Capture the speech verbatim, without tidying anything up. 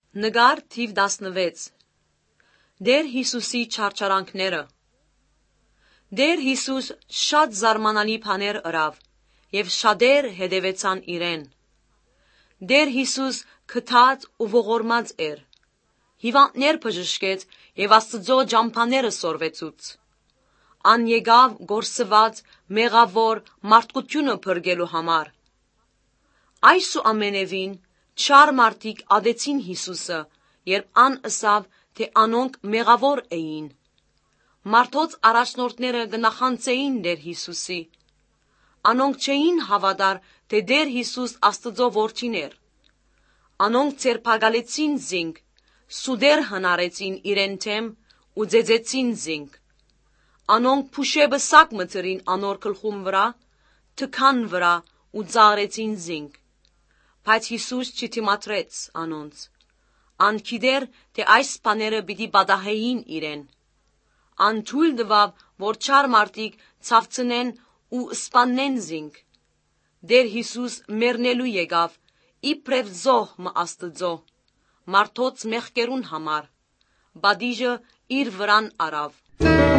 Նգար թիվ տասնվեց Դեր Հիսուսի չարչարանքները Դեր Հիսուս շատ զարմանալի բաներ ըրավ և շատեր հետևեցան իրեն։ Դեր Հիսուս գթած ու ողորմած էր, հիվանդներ բժշկեց և Աստծո ճամփաները սորվեցուց։ Ան եկավ գործված մեղավոր մարդկությունը փրկելու համար։ Այս ու ամենևին չար մարդիկ ատեցին Հիսուսը, երբ ան ըսավ, թե անոնք մեղավոր էին։ Մարդոց առաջնորդները կնախանձեին Տեր Հիսուսի։ Անոնք չէին հավատար, թե Տեր Հիսուս Աստծո որդին էր։ Անոնք ձերբակալեցին զինք, սուտեր հնարեցին իրեն դեմ ու ծեծեցին զինք։ Անոնք փուշեպը սակ մտերին անոր գլխում վրա, թքան վրա ու ծաղրեցին զինք։ Բայց Հիսուս չդիմադրեց անոնց։ Ան գիտեր, թե այս բաները պիտի պատահեին իրեն։ Ան թույլ տվավ, որ չար մարդիկ ցավցնեն ու սպաննեն զինք։ Տեր Հիսուս մեռնելու եկավ, իբրև զոհ մը Աստծո, մարդոց մեղքերուն համար, պատիժը իր վրան առավ։